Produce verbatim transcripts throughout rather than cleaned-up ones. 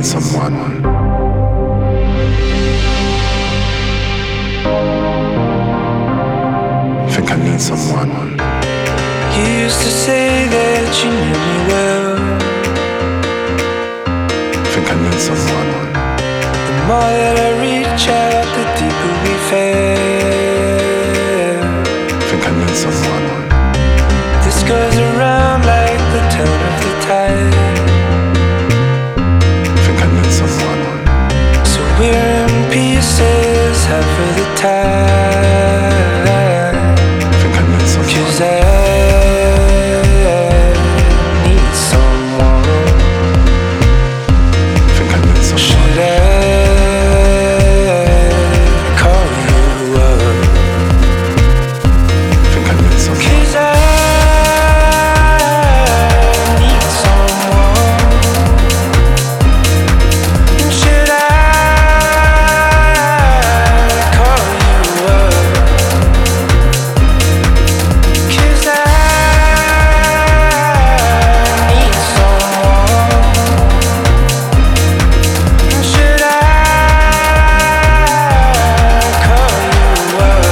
need someone. Think I need someone. You used to say that you knew me well. Think I need someone. The more that I reach out, the deeper we fell. Think I need someone. This goes around like the turn of the tide. Think I need someone. So we're in pieces, half of the time. Think I need someone. 'Cause I need someone. Think I need someone. Should I call you up? Think I need someone. 'Cause I need someone. And should I call you up? 'Cause I need someone. And should I call you up?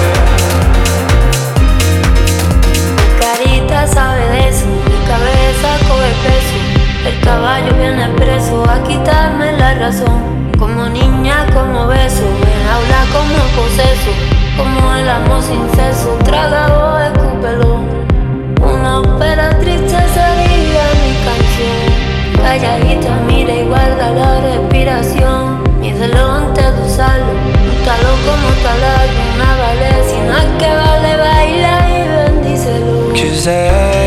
Mi carita sabe de eso, mi cabeza coge peso. El caballo viene preso a quitarme la razón. Como niña, como beso, en aula como poseso. Como el amor sin ceso, trágalo, escúpelo. Una ópera triste sería mi canción. Calladita, mira y guarda la respiración. Mídelo antes de usarlo, úntalo como taladro. Una vale, si no es que vale, baila y bendícelo. 'Cause I